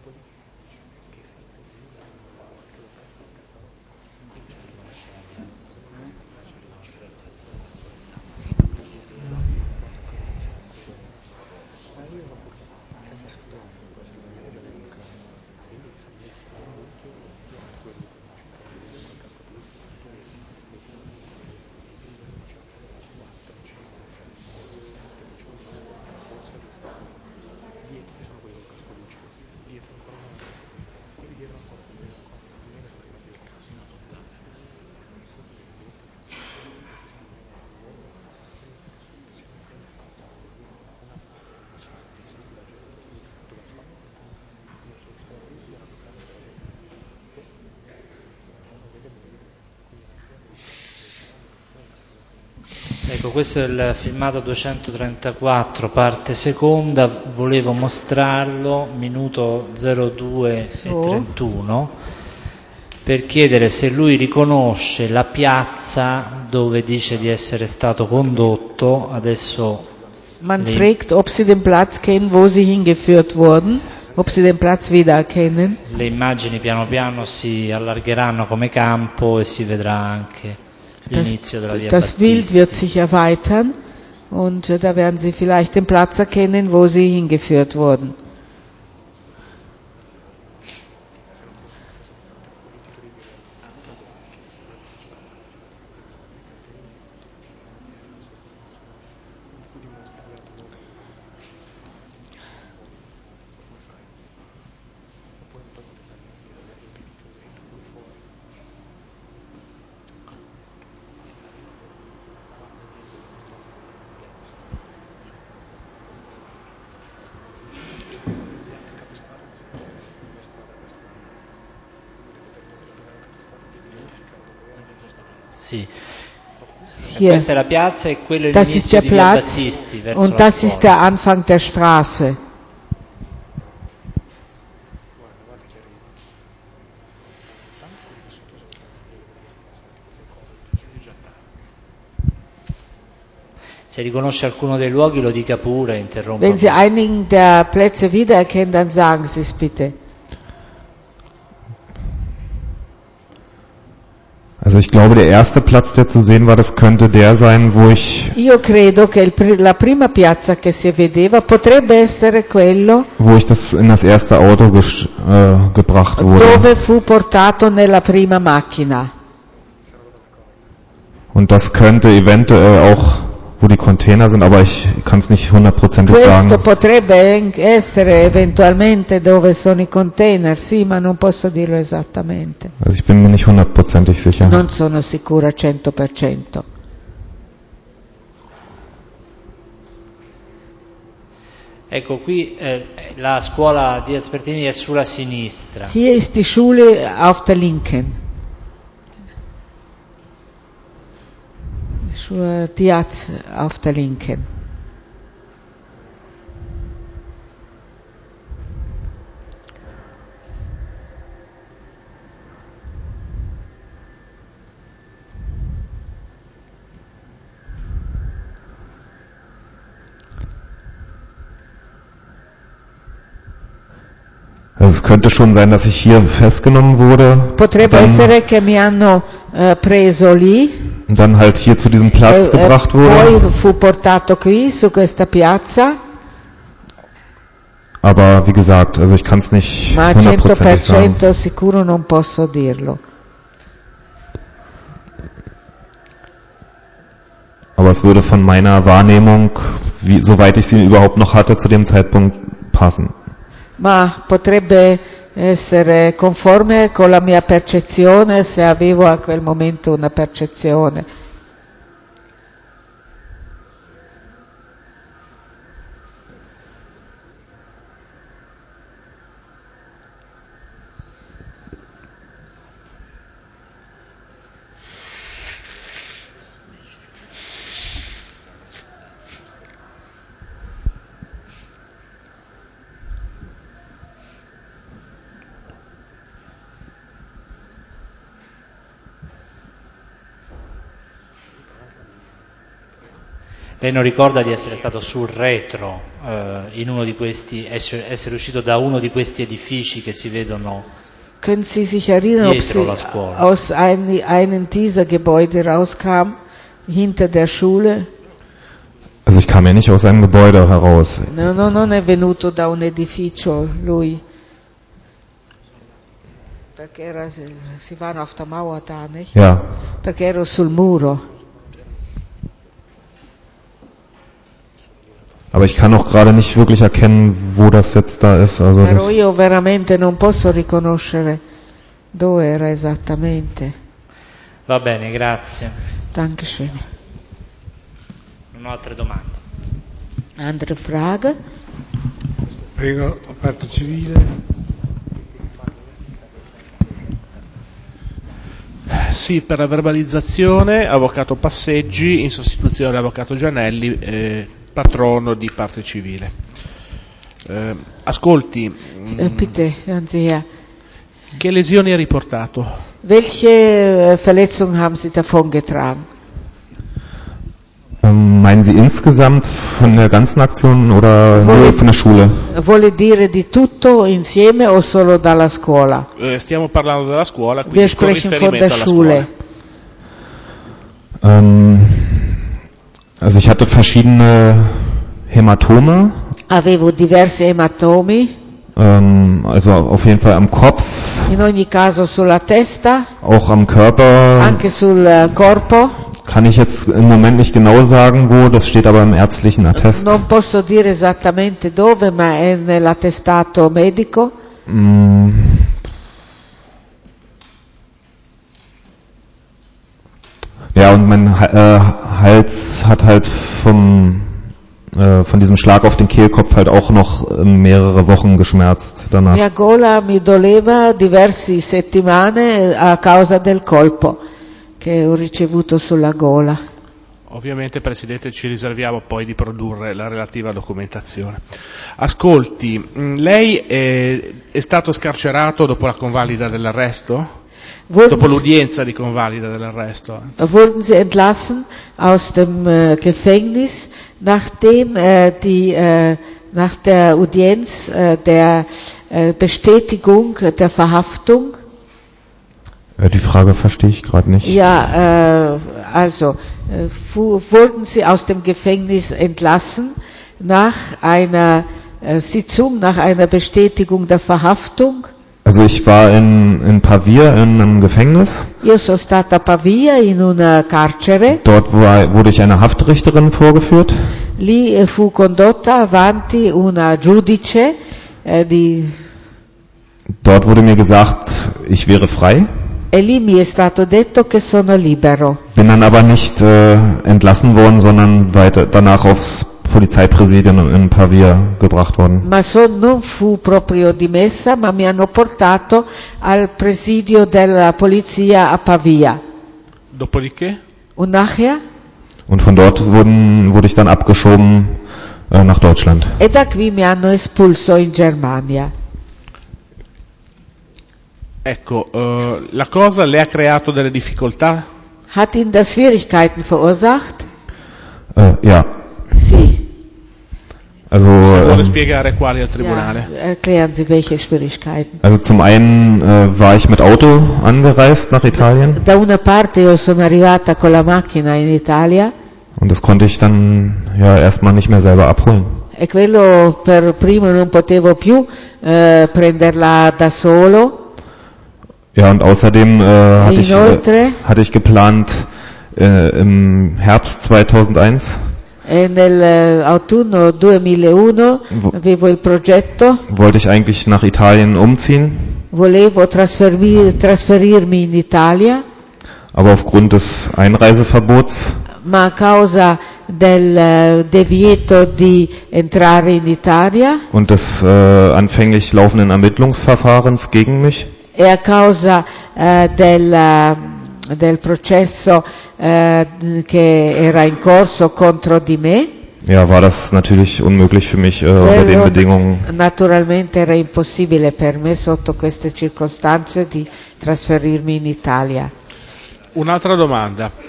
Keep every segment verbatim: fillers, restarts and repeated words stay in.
Ecco, questo è il filmato duecentotrentaquattro, parte seconda, volevo mostrarlo, minuto zero due so. e trentuno, per chiedere se lui riconosce la piazza dove dice di essere stato condotto. Adesso Man le... fragt, ob sie den Platz kennen, wo sie hingeführt wurden, ob sie den Platz wiedererkennen. Le immagini piano piano si allargeranno come campo e si vedrà anche l'inizio della via Das Battisti. Bild wird sich erweitern und äh, da werden Sie vielleicht den Platz erkennen, wo Sie hingeführt wurden. Sì. Hier. Questa è la piazza e quello è Das ist l'inizio der di via Platz Battisti verso und la das scuola. ist der Anfang der Straße. Se riconosce alcuno dei luoghi lo dica pure, interrompa. Wenn Sie einigen der Plätze wiedererkennen, dann sagen Sie es bitte. Also ich glaube, der erste Platz, der zu sehen war, das könnte der sein, wo ich... Io credo che il, la prima piazza che si vedeva potrebbe essere quello wo ich das in das erste Auto ges, äh, gebracht wurde. dove fu portato nella prima macchina. Und das könnte eventuell auch, wo die Container sind, aber ich kann es nicht hundertprozentig Questo sagen. potrebbe essere eventualmente dove sono i container, sì, ma non posso dirlo esattamente. Also ich bin mir nicht hundertprozentig sicher. Non sono sicura cento per cento. Ecco, qui eh, la scuola di Aspertini è sulla sinistra. Hier ist die Schule auf der Linken. Schule Diaz auf der Linken. Also es könnte schon sein, dass ich hier festgenommen wurde. Potrebbe dann, essere che mi hanno uh, preso lì. Und dann halt hier zu diesem Platz e, gebracht e wurde. Poi fu portato qui, su questa piazza. Aber wie gesagt, also ich kann es nicht Ma cento per hundertprozentig sagen. cento sicuro non posso dirlo. Aber es würde von meiner Wahrnehmung, wie, soweit ich sie überhaupt noch hatte, zu dem Zeitpunkt passen. Ma potrebbe essere conforme con la mia percezione se avevo a quel momento una percezione. Lei non ricorda di essere stato sul retro, eh, in uno di questi, essere, essere uscito da uno di questi edifici che si vedono Können Sie sich erinnern, ob dietro Sie la scuola? aus ein, einem dieser Gebäude rauskam, hinter der Schule? Also ich kam ja nicht aus einem Gebäude heraus. No, no, non è venuto da un edificio lui. Perché era, si vanno auf der Mauer da, nicht? Ja, Perché ero sul muro. aber ich kann auch gerade nicht wirklich erkennen, wo das jetzt da ist. Also Però das, io veramente non posso riconoscere dove era esattamente. Va bene, grazie. Dankeschön. Non ho altre domande. Andere Frage? Prego, parte civile. Sì, per la verbalizzazione, avvocato Passeggi, in sostituzione dell'avvocato Gianelli, eh, patrono di parte civile. Eh, ascolti, Äh, bitte, hören Sie her. che lesioni ha riportato? Welche äh, Verletzungen haben Sie davongetragen? ähm, meinen Sie insgesamt von der ganzen Aktion oder nur von der Schule? Vuole dire di tutto insieme o solo dalla scuola? Eh, stiamo parlando della scuola, Wir quindi con sprechen von der riferimento alla Schule. scuola. Ähm, also ich hatte verschiedene Hämatome, Avevo diversi ematomi, ähm, also auf jeden Fall am Kopf, in ogni caso sulla testa, auch am Körper. anche sul äh, corpo. Kann ich jetzt im Moment nicht genau sagen, wo, das steht aber im ärztlichen Attest. Non posso dire esattamente dove, ma è nell'attestato medico. Mm. Ja, und mein äh, Hals hat halt vom, äh, von diesem Schlag auf den Kehlkopf halt auch noch äh, mehrere Wochen geschmerzt danach. Mia gola mi doleva diverse settimane a causa del colpo che ho ricevuto sulla gola. Ovviamente, Presidente, ci riserviamo poi di produrre la relativa documentazione. Ascolti, mh, lei è, è stato scarcerato dopo la convalida dell'arresto? Dopo l'udienza di convalida dell'arresto? Wurden Sie entlassen aus dem äh, Gefängnis, nachdem äh, die, äh, nach der Audienz äh, der äh, Bestätigung der Verhaftung? Die Frage verstehe ich gerade nicht. Ja, äh, also äh, fu- wurden Sie aus dem Gefängnis entlassen nach einer äh, Sitzung, nach einer Bestätigung der Verhaftung? Also ich war in, in Pavia in einem Gefängnis. Io sono stata a Pavia in un carcere, Dort war, wurde ich einer Haftrichterin vorgeführt. lì eh, fu condotta avanti una giudice eh, di, Dort wurde mir gesagt, ich wäre frei. e lì mi è stato detto che sono libero. Bin dann aber nicht äh, entlassen worden, sondern weiter danach aufs Polizeipräsidium in Pavia gebracht worden. Ma son, non fu proprio dimessa, ma mi hanno portato al presidio della polizia a Pavia. Dopodiché? Und nachher? Und von dort wurden, wurde ich dann abgeschoben äh, nach Deutschland. E da qui mi hanno espulso in Germania. Ecco, eh, la cosa le ha creato delle difficoltà? Hat Ihnen das Schwierigkeiten verursacht? Äh, ja, Sì. also, Se vuole ähm, spiegare quali al Tribunale. Ja, erklären Sie, welche Schwierigkeiten. also zum einen äh, war ich mit Auto angereist nach Italien Da una parte io sono arrivata con la macchina in Italia und das konnte ich dann ja erstmal nicht mehr selber abholen. e quello per primo non potevo più eh, prenderla da solo. Ja, und außerdem äh, hatte, ich, äh, Inoltre? hatte ich geplant, äh, im Herbst zweitausendeins E nell'autunno duemilauno Wo- avevo il progetto, wollte ich eigentlich nach Italien umziehen, volevo trasfermi- trasferirmi in Italia, aber aufgrund des Einreiseverbots ma a causa del eh, divieto di entrare in Italia und des äh, anfänglich laufenden Ermittlungsverfahrens gegen mich e a causa eh, del, eh, del processo eh, che era in corso contro di me, ja, war das natürlich unmöglich für mich äh, unter den quello Bedingungen. naturalmente era impossibile per me sotto queste circostanze di trasferirmi in Italia. Un'altra domanda.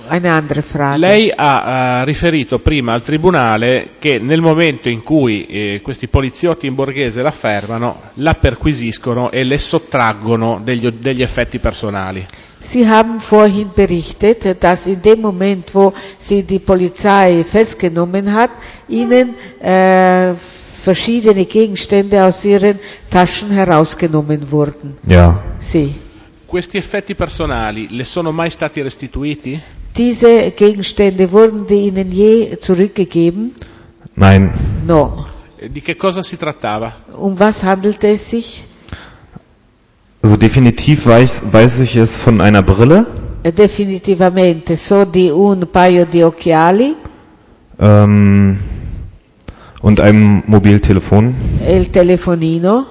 Eine andere Frage. Lei ha uh, riferito prima al tribunale che nel momento in cui eh, questi poliziotti in borghese la fermano, la perquisiscono e le sottraggono degli, degli effetti personali. Sie haben vorhin berichtet, dass in dem Moment, wo sie die Polizei festgenommen hat, ihnen äh, verschiedene Gegenstände aus ihren Taschen herausgenommen wurden. Ja. Sì. Questi effetti personali le sono mai stati restituiti? Diese Gegenstände, wurden die Ihnen je zurückgegeben? Nein. No. Di che cosa si trattava? Um was handelte es sich? Also definitiv weiß, weiß ich es von einer Brille. Definitivamente, so di un paio di occhiali. Ähm, und einem Mobiltelefon. E il telefonino.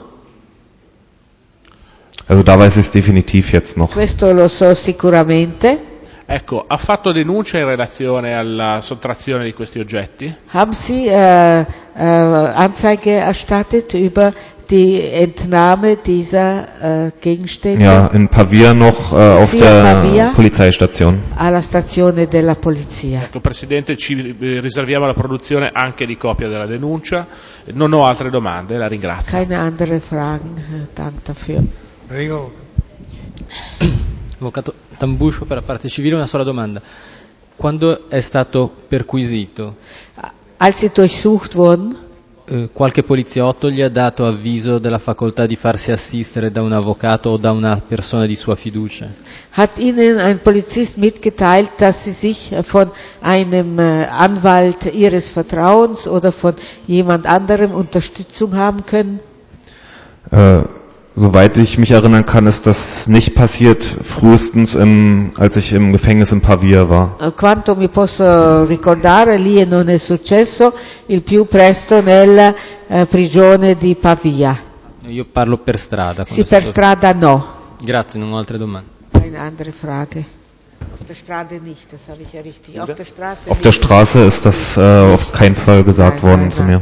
Also da weiß ich es definitiv jetzt noch. Questo lo so sicuramente. Ecco, ha fatto denuncia in relazione alla sottrazione di questi oggetti? Haben Sie äh, äh, Anzeige erstattet über die Entnahme dieser äh, Gegenstände? Ja, in Pavia noch äh, auf der Pavia, Polizeistation. Alla stazione della polizia. Ecco, Presidente, ci riserviamo la produzione anche di copia della denuncia. Non ho altre domande, la ringrazio. Keine andere Fragen. Danke dafür. Prego. Avvocato Tambuscio, per la parte civile una sola domanda. Quando è stato perquisito, Als sie durchsucht wurden, eh, qualche poliziotto gli ha dato avviso della facoltà di farsi assistere da un avvocato o da una persona di sua fiducia? hat ihnen ein Polizist mitgeteilt, dass sie sich von einem äh, Anwalt ihres Vertrauens oder von jemand anderem Unterstützung haben können? Äh, Soweit ich mich erinnern kann, ist das nicht passiert, frühestens im, als ich im Gefängnis in Pavia war. Quanto mi posso ricordare, lì non è successo, il più presto nella eh, prigione di Pavia. Io parlo per strada. Sì, per strada no. Grazie, non ho altre domande. Eine andere Frage. Auf der Straße nicht, das habe ich ja richtig. Auf der Straße Auf der Straße ist das äh, auf keinen Fall gesagt Nein, worden nein, zu nein. mir.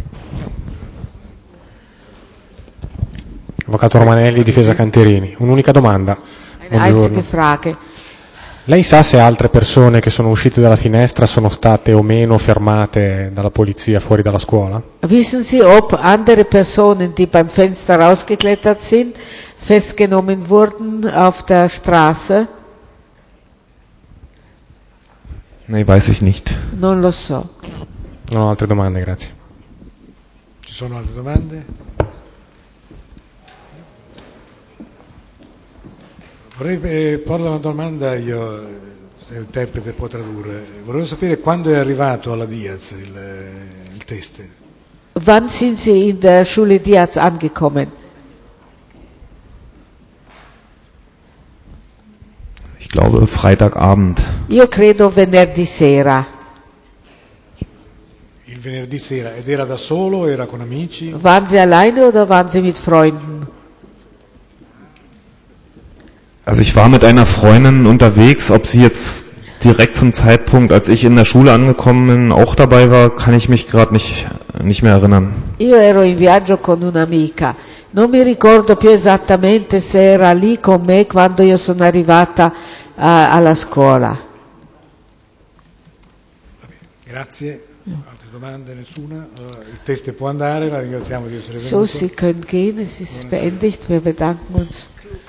Avvocato Romanelli, difesa Canterini. Un'unica domanda. Eine einzige Frage. Lei sa se altre persone che sono uscite dalla finestra sono state o meno fermate dalla polizia fuori dalla scuola? Wissen Sie, ob andere Personen, die beim Fenster rausgeklettert sind, festgenommen wurden auf der Straße? Nee, weiß ich nicht. Non lo so. Non ho altre domande, grazie. Ci sono altre domande? Vorrei eh, porre una domanda io, eh, se l'interprete può tradurre. Volevo sapere quando è arrivato alla Diaz il, eh, il test. Wann sind Sie in der Schule Diaz angekommen? Ich glaube Freitagabend. Io credo venerdì sera. Il venerdì sera. Ed era da solo o era con amici? Waren Sie alleine oder waren Sie mit Freunden? Also ich war mit einer Freundin unterwegs, ob sie jetzt direkt zum Zeitpunkt, als ich in der Schule angekommen bin, auch dabei war, kann ich mich gerade nicht, nicht mehr erinnern. Io ero in viaggio con un'amica, non mi ricordo più esattamente se era lì con me quando io sono arrivata uh, alla scuola. Grazie. Altre domande? Nessuna? Allora, il test può andare, la ringraziamo di essere So, venuto. Sie können gehen, es ist beendigt, wir bedanken uns.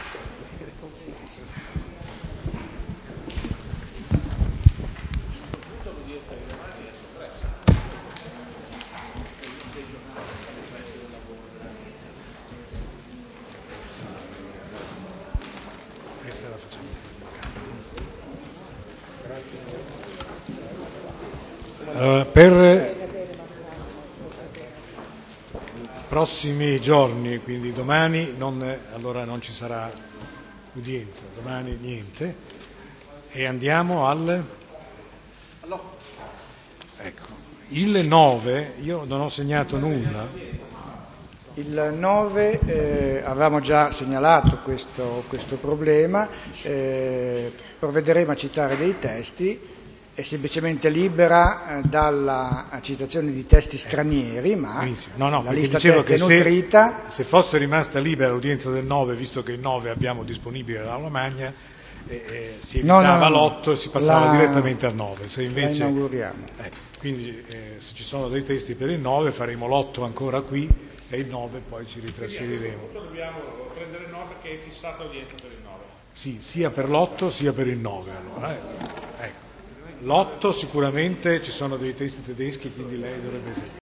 Allora, per prossimi giorni, quindi domani non, allora non ci sarà udienza, domani niente, e andiamo al ecco, il nove, io non ho segnato nulla. Il nove eh, avevamo già segnalato questo, questo problema, eh, provvederemo a citare dei testi. È semplicemente libera eh, dalla citazione di testi stranieri, ma Benissimo. No, no, la perché lista dicevo testi che è nutrita. se, se fosse rimasta libera l'udienza del nove, visto che il nove abbiamo disponibile l'Aula Magna, eh, eh, si evitava no, no, no. l'otto e si passava La- direttamente al nove. Se La invece, inauguriamo. ecco, quindi eh, se ci sono dei testi per il nove faremo l'otto ancora qui e il nove poi ci ritrasferiremo. Dobbiamo prendere nota che è fissata l'udienza per il nove. Sì, sia per l'otto sia per il nove allora. eh. Ecco. L'otto sicuramente ci sono dei testi tedeschi, quindi lei dovrebbe seguire.